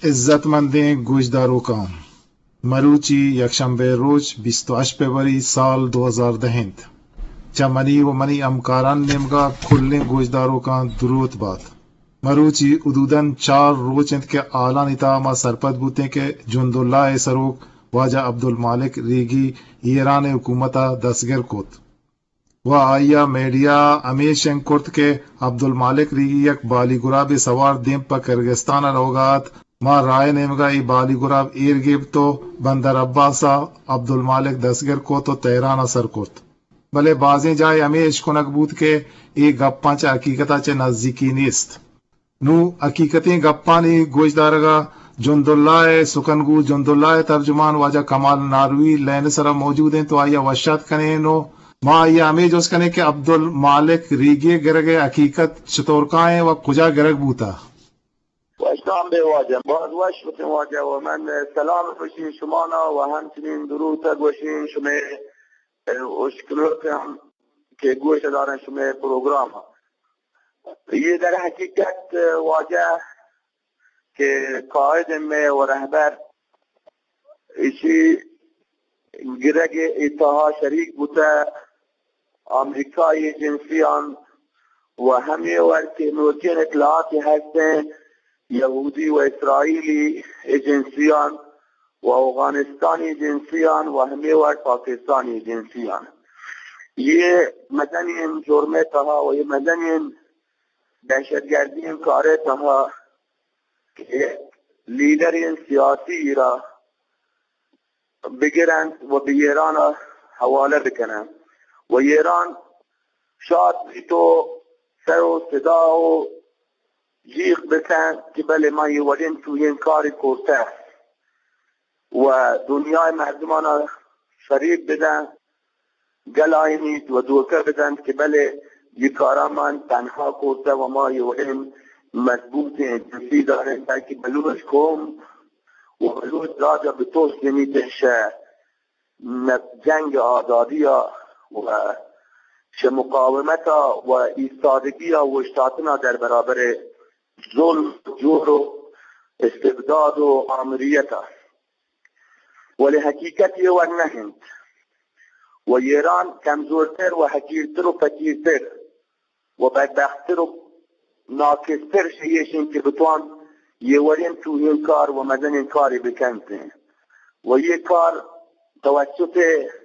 عزتمند گوشداروکان مروچی یکشنبه روز 28 فروری سال 2010 چمنی و منی امکاران نمگا کل گوشداروکان درود باد. مروچی حدوداً 4 روز که آلان اتاما سرپد بوتے کہ جنداللہ سروک واجہ عبدالمالک ریگی ایران حکومتا دستگیر کت و آیا میڈیا امیشن کرت کہ عبدالمالک ریگی یک بالی گراب سوار دیم پا کرگستان روگات ما رائے نمگا ای بالی گراب ایرگیب تو بندر عباسا عبدالمالک دستگیر کو تو تہران سر کرت بلے بازیں جائے امیش کنک بود کہ ای گپاں چا حقیقتا چا نزدیکی نیست. نو حقیقتیں گپانی گوشدارگا جنداللہ سکنگو جنداللہ ترجمان واجہ کمال ناروی لین سرا موجود ہیں تو آیا وشات کنے نو ما آیا ہمیں جوز کنے کہ عبدالمالک ریگی گرگے حقیقت چطورکائیں و کجا گرگ بوتا واشتام به واجه باز واش بتن واجه و من سلام بشین شمانا و همچنین دروتا گوشین شما اشکلوت هم که گوش دارن شما پروگرام ها. یہ در حقیقت واجه که قائد میں و رهبر اسی گرگ اتحا شریک بوتا امریکای جنسیان و همه وقت نوتین اطلاعاتی هستن یهودی و اسرائیلی جنسیان و افغانستانی جنسیان و همه وقت پاکستانی جنسیان. یہ مدنی جرمه تها و یہ مدنی دهشتگردی کاره تها که لیدر سیاسی را بگیرند و به ایران حواله بکنند و ایران شاید بی تو سر و صدا و جیغ بکن که بله ما یه ولین توی این کاری کرده و دنیای مردمان شریف بدن گلاینید و دوکه بدن که بله یه کارا من تنها کرده و ما یه ولین مضبوط جنسی داریم تاکه بلوش کم و بلوش راجع به توست نمیتش جنگ آزادی و چه مقاومت و ایستادگی و اشتاتنا در برابر ظلم جور و استبداد و آمریت ولی حقیقتی و نهند و ایران کمزورتر و حقیرتر و فقیرتر و بدبختتر و ناکستر شیشین که بتوان یه ورین تو این کار و مدن این کاری بکنده و یه کار توسط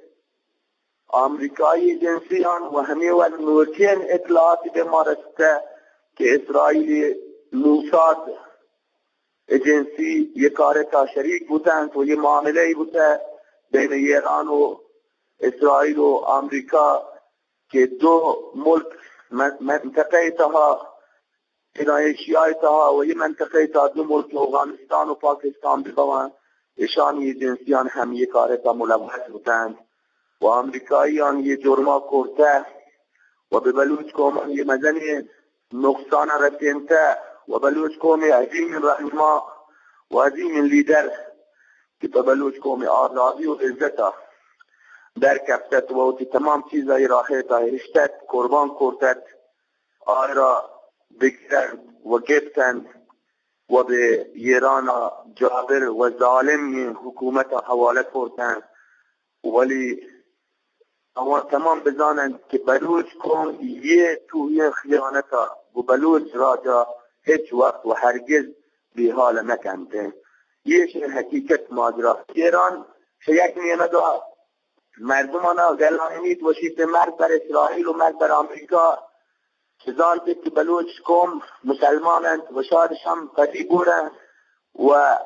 امریکایی جنسیان و همه و نورتین اطلاعاتی به ما رسته که اسرائیلی موساد جنسی یک کار تا شریک بودند و یه معامله بوده بین ایران و اسرائیل و امریکا که دو ملک منطقه تها ایشیای تها و یه منطقه تا دو ملک افغانستان و پاکستان ببوند ایشانی جنسیان هم یه کار تا ملوث بودند و امریکاییان یه جرما کرده و به بلوچ قوم یه مدنی نقصان رسینده و بلوچ قوم عظیم رحمه و عظیم لیدر که به بلوچ قوم آزادی و عزت در کفتت و تمام چیزای راهی تا هشتت قربان کرده آی را بگیرند و گفتند و به ایران جابر و ظالم حکومت حواله کردند ولی اما تمام بزانند که بلوچ کن یه توی خیانت و بلوچ راجا هیچ وقت و هرگز به حال نکنده. یه حقیقت ماجرا ایران یک نیمه دو مردمان گلانید و شیط مرد بر اسرائیل و مرد بر امریکا چیزان که بلوچ کم مسلمانند و شادش هم قدی بودند و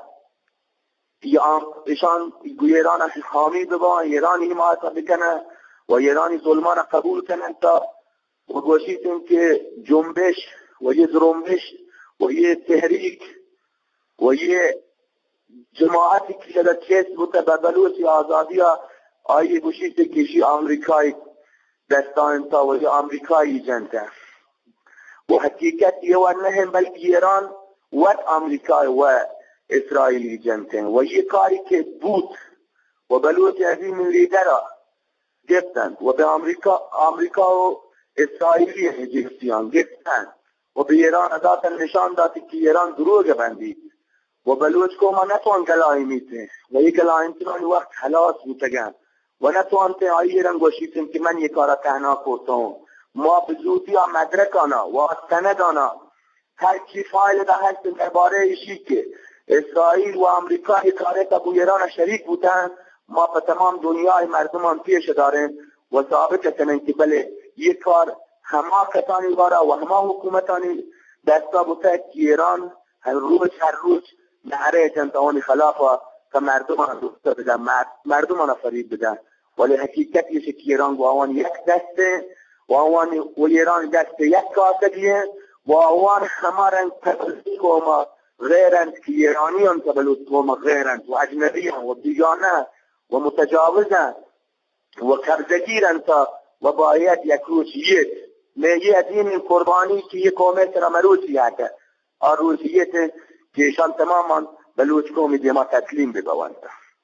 ایشان ایران حامی ببان ایرانی حمایت بکنه و ایرانی ظلمان قبول کنند تا و گوشیدیم که جنبش و یه درنبش و یه تحریک و یه جماعتی که شده چیز بوده به بلوچ آزادی آیه گوشیده کشی امریکایی دستان تا و یه امریکایی جنده و حقیقت یه و نهم بلکه ایران و امریکای و اسرائیلی جنده و یه کاری که بود و بلوچ عظیم لیدر گفتند و به امریکا و اسرائیلی جنسیان گفتند و به ایران ذات نشان دادی که ایران دروغ بندید و بلوچ کو ما نتوان گلایمیته و یک گلایمتون وقت خلاص بودگن و نتوان ته ایران گوشیتیم که من یک کار تنها کرتم ما به زودی مدرکانا و سندانا هر چی فایل ده هست درباره ایشی که اسرائیل و امریکا یک کار ابو ایران شریک بودن ما به تمام دنیای مردمان پیش داریم و ثابت کنن که بله یک کار همه کسانی وارا و همه حکومتانی دستا بوده که ایران هر روز نهره جنتوانی خلافه که مردمان دوسته بدن مردمان فریب بدن ولی حقیقت یه که ایران و آوان یک دسته و آوان و ایران دسته یک کاسدیه و آوان همه رنگ تبلیغ و غیرند که ایرانیان تبلیغ و غیرند و اجنبیان و بیگانه و متجاوزن و کبزگیرند و باید یک روزیت میگه دین قربانی که یک قومه سر مروزیت روزیت که ایشان تماما بلوچ قومی دیما تسلیم ببوند.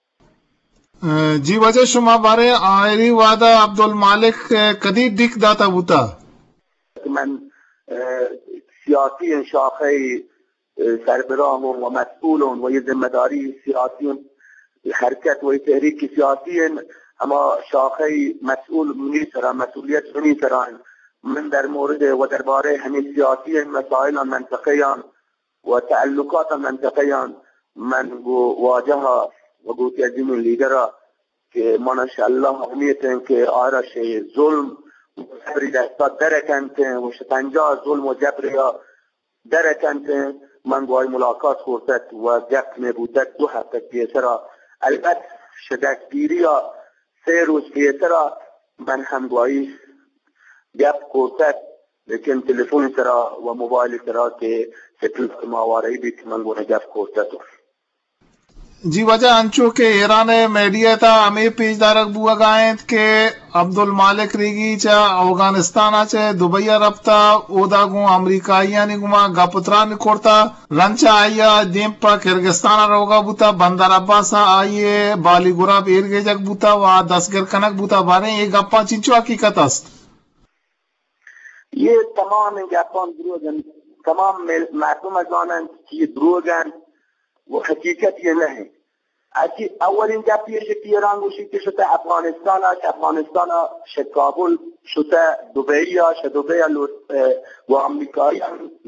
जी वजह شما باره آئری وعده عبدالمالک کدی دیک داتا بوتا من سیاسی شاخه سربراه و مسئول و یه ذمه‌داری سیاسی حرکت و تحریک سیاسی اما شاخه مسئول نیستم مسئولیت نیستم من در مورد و درباره همین سیاسی مسائل منطقیان و تعلقات منطقیان من واجهها و گوتی از این لیدر که من انشاءالله امیدیم که آرش ظلم و جبری دستا درکنته و شکنجا ظلم و جبری درکنته من باید ملاقات کرد و گفت نبودت 2 هفته پیشتر البته شدتگیری 3 روز پیشتر من هم باید گفت کرد لیکن تلفن سرا و موبایل سرا که ستلف ماواری بیت من گونه گفت کرد जी वजह अंचो के ईरान मीडिया था हमें पेज दारक बुआ गायत के अब्दुल मालिक रेगी चा अफगानिस्तान चे दुबई रफ्ता ओदागु अमेरिकाइया ने गुमा गापुत्रा ने कोरता रंचा आया देमपा किर्गिस्तान रोगा बुता बंदर अब्बास आइए बालीगुरा बेरगे जग बुता वा 10 गर कनक बुता बारे ये गप्पा चिंचो हकीकत است ये तमाम गप्पान दरोगन तमाम मردم ازانن که دروغن و حقیقت یه نه اکی اولین گپیه که ایران گوشی که شده افغانستان شد کابل شده دبی و امریکایی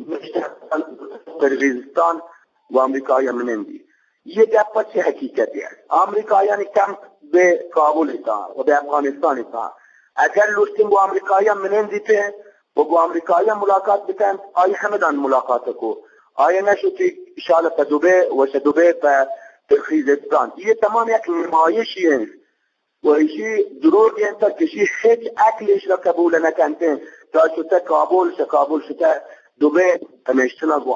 قرقیزستان و امریکایی منندی یه گپا چه حقیقتی است امریکایان کم به کابل تا و به افغانستان تا اگر لوستیم با امریکایی منندی ته و با امریکایی ملاقات بکن آیا همدان ملاقات کو آیا نشد که شالت دبی و دبی به قرقیزستان یہ تمام یک نمایشی ہے و ایشی دروغ انتا کشی هیچ اکلش را قبول نکنده تا شده کابل شده دبی تمشتنا و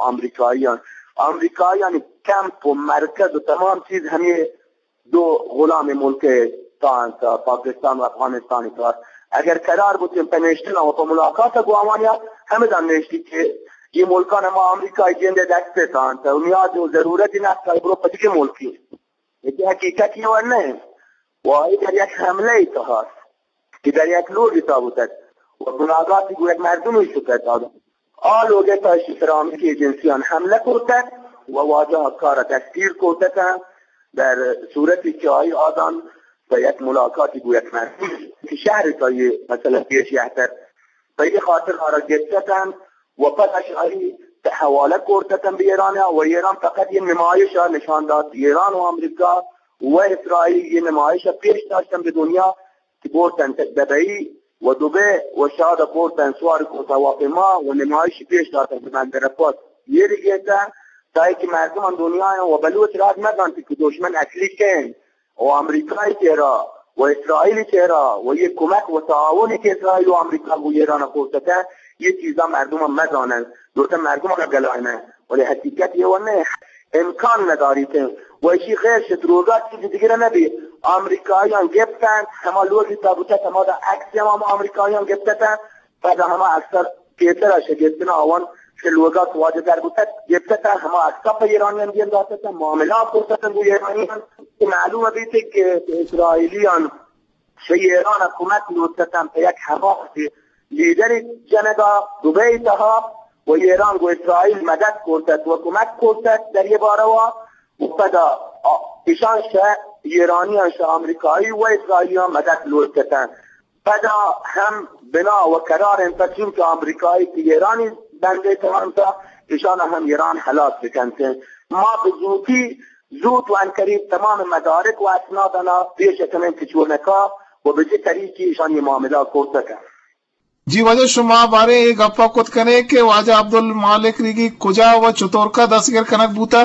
امریکایان کمپ و مرکز و تمام چیز همین 2 غلام ملک تا پاکستان و افغانستان تا اگر قرار بودیم تمشتنا و پا ملاقات گوامانیا همه دان نشتی که ये मुल्कान हम अमेरिका जेंदे देखते तान तो उन्हें जो जरूरत ही ना था ब्रो पति के मुल्क की ये हकीकत ये और नहीं वो इधर एक हमले ही था इधर एक लोग था उधर वो गुनाहगार की गुनाह मर्दों ही शुक्र था और लोग तो इस तरह की एजेंसियां हमले करते हैं वो वाजह कार तस्वीर करते हैं در صورتی که آی آدم با یک ملاقاتی گوید مردم که شهر تا یه مثلا پیش یحتر به یه خاطر قرار گرفتن و پس اشعاری حواله کردن به ایران و ایران فقط یه نمایش نشان داد ایران و امریکا و اسرائیل یه نمایش پیش داشتن به دنیا که بردن دبی و دبی و شاید بردن سوار هواپیما و نمایش پیش دادن به منظر پاس یه دیگه تا که مردم دنیا و بلوچ راز ندانند که دشمن اصلی کن و امریکایی چرا و اسرائیلی چرا و یه کمک و تعاونی که اسرائیل و امریکا و ایران کوشیدن یه چیزا مردم ندانند دوتا مردم را گلایند ولی حقیقت یه ونه امکان نداری که و ایشی غیر شدروگات چیزی دیگه نبی امریکایان گفتن همه لوگی تابوته همه دا عکسی همه امریکایان گفتن بعد همه اکثر پیتر شگفتن آوان که لوگات واجه در بودت گفتن همه اکثر پا ایرانیان دیم داشتن معاملات کرتن بو ایرانیان که معلومه بیتی که اسرائیلیان شی ایران حکومت لوستن پا یک حماقی لیدر جنگا دبی تها و ایران و اسرائیل مدد کرد و کمک کرد در یه باره وبدا ایشان ایرانیان آمریکایی و اسرائیلی مدد لود کردن. بدا هم بنا و قرار انتقیم که آمریکایی که ایرانی بنده تمامتا ایشان هم ایران حلاک بکنن. ما به زود و انقریب تمام مدارک و اسنادنا پیش کنیم که چونکا و به چه طریقی ایشان یہ معاملہ کرد کن. जी वजह शुमा बारे एक गप्पा कुत कने के वाजा अब्दुल मालिक रीगी कुजा व चतुर का दसगिर कनक बूता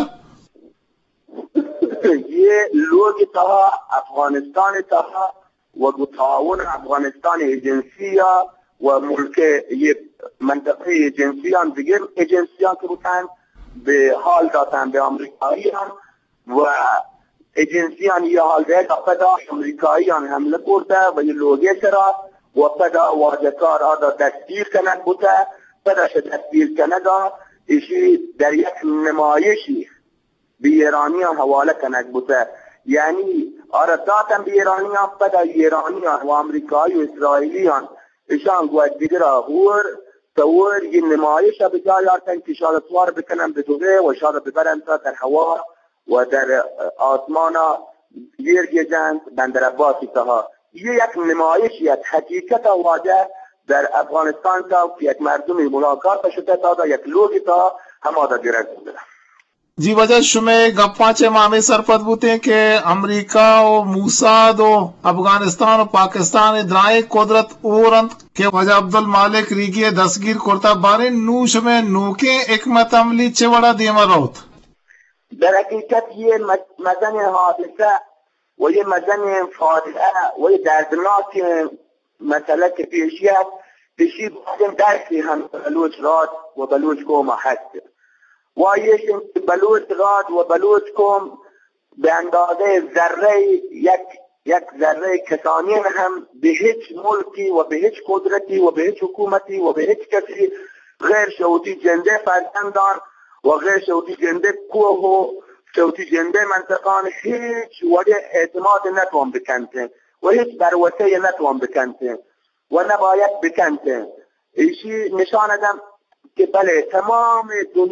ये लोग तहा अफगानिस्तान तहा व تعاون افغانستان एजेंसिया व मुल्क ये منطقه एजेंसियां दिगर एजेंसियां के बूतन به حال دادن به آمریکاییان و एजेंसियां ये हाल दे पदा آمریکاییان حمله کرده و ये लोगे चरा و پدا واجکار آدا دستگیر کنند بوده. پدا دستگیر کننده ایشی در یک نمایشی به ایرانیان حواله کنند بوده. یعنی آرداتن به ایرانیان پدا ایرانیان و امریکایی و اسرائیلیان ایشان گوید دیگر آغور تور این نمایش به جای آرتن که شاید سوار بکنن به دوره و شاید ببرن تا در هوا و در آسمان گیر گیجند بندر عباسی تها. ये एक नमाइश या हकीकत वाजा در افغانستان का एक मर्दमी मुलाकात शुदा था एक लोग था हमारा गिरफ्त हुआ जी वजह शुमे गप्पाचे मामे सरपद बूते के अमेरिका और मूसाद और अफगानिस्तान और पाकिस्तान इदराए कुदरत औरंत के वजह अब्दुल मालिक रीगी दसगीर कोरता बारे नूश में नूके एकमत अमली चवड़ा देमा रोत در حقیقت ये मदन हादसा و یه مدن فاجعه و یه دردناک مسئله که پیشی است پیشی بودیم درسی هم بلوچ راد و بلوچ کوم هست و یه بلوچ راد و بلوچ کوم به اندازه ذره یک ذره کسانی هم به هیچ ملکی و به هیچ قدرتی و به هیچ حکومتی و به هیچ کسی غیر شهودی جنده فرزندان و غیر شهودی جنده کوه و شوتی جنده منطقان هیچ وجه اعتماد نتوان بکنته و هیچ بروسه نتوان بکنته و نباید بکنته. ایشی نشان دم که بله تمام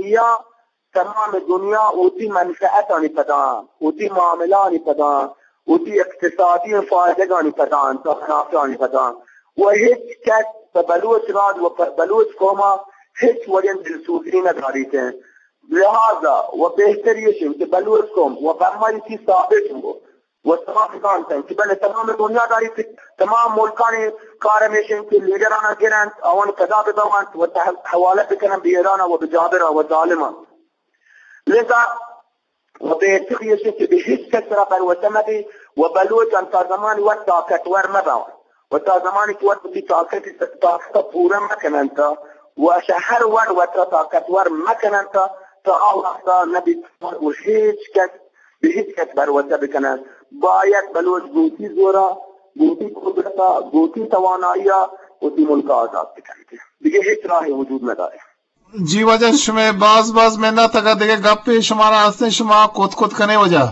دنیا اوتی منفعتانی پدان اوتی معاملانی پدان اوتی اقتصادی فایدگانی پدان تخنافانی پدان و هیچ کس به بلوچ راد و بلوچ کوما هیچ وجه دلسوزی نداریده. لہذا و بہتر یہ کہ بلوچ قوم و برمائی کی ثابت ہو و تمام کانتن کہ بلے تمام دنیا داری تمام ملکان کارمیشن کے لیڈران گرن اوان قضا بدوان و حوالہ بکنن بیران و بجابر و ظالمان لذا و بہتر یہ کہ بہت کسرہ پر وسمدی و بلوچ انتا زمان وقت طاقتور مباون و تا زمانی که وقت بی طاقت پورا مکنن تا و شهر وقت طاقتور مکنن تا الله نبی و هیچ کس به هیچ کس بروسه بکنن. باید بلوچ گوتی زورا گوتی قدرتا گوتی توانایی گوتی ملک آزاد بکنه دیگه هیچ راهی وجود نداره. जी वजह शुमे बाज में तक देखे गप्पे शुमारा हंसते शुमा कोत कने वजह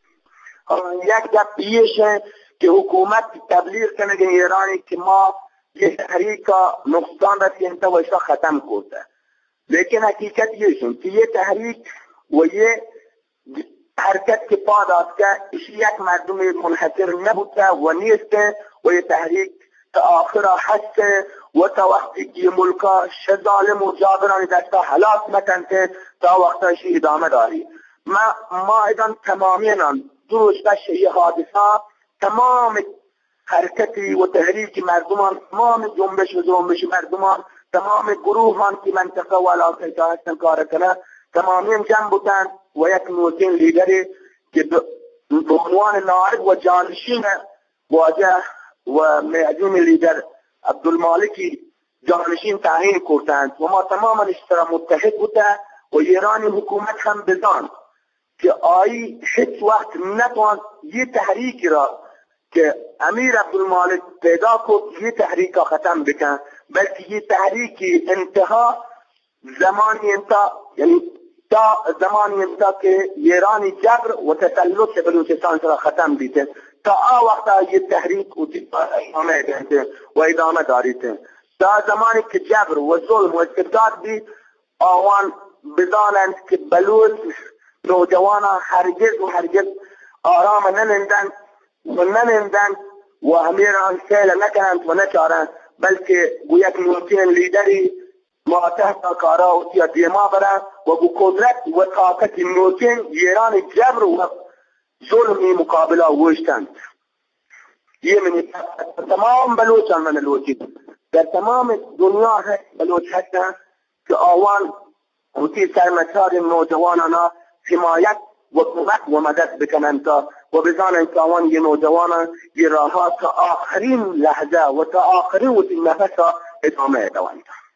یک گپ پیشه که حکومت تبلیغ کنه که ایرانی که ما ये तहरीक का नुकसान रखते तो वैसा खत्म होता है. लेकिन हकीकत ये है कि ये तहरीक वो ये हरकत के बाद आपका इसी एक मर्दम मुनहसर न होता है वो नहीं इसके वो ये तहरीक आखिर हद वो वक्त की मुल्क शजालिम और जाबरानी दस्ता हालात में करते तो वक्त इसी इदामत आ रही ما ايضا تماما درست شيء حادثه تمام حرکتی و تحریک مردمان تمام جنبش مردمان تمام گروهان که منطقه و علاقه که هستن کار کنه تمامی جمع بودن و یک نوتین لیدری که به عنوان نائب و جانشین واجه و معظم لیدر عبدالمالکی جانشین تعیین کردند و ما تماما اشترا متحد بودن و ایرانی حکومت هم بدان که آیی هیچ وقت نتوان یه تحریک را که امیر عبدالمالک پیدا کو یہ تحریک کا ختم بکن بلکہ یہ تحریک کی انتہا زمانی انتہا یعنی تا زمانی انتہا کے ایرانی جبر و تسلط سے بلوچستان سے ختم دیتے تا وقت یہ تحریک ادامہ دیتے و ادامہ داری تھے تا زمانی کے جبر و ظلم و استبداد بھی آوان بدانند کہ نوجوانا هرگز و هرگز آرام ننندن و همیران سیل نکنند و نچارند، بلکه گویت نوچین لیدری ما تحت کارا و تیا دیما برند و با قدرت و طاقت نوچین ایران جبر و ظلمی مقابله وشتند. یہ من تمام بلوچان من بلوچی در تمام دنیا ہے بلوچ هستند که آوان وتی سرمسار نوجوانانا حمایت و کمک و مدد بکنند تا و بزانند که آوان یه نوجوانا یه راها تا آخرین لحظه و تا آخرین وتی نفس ادامه دوانند.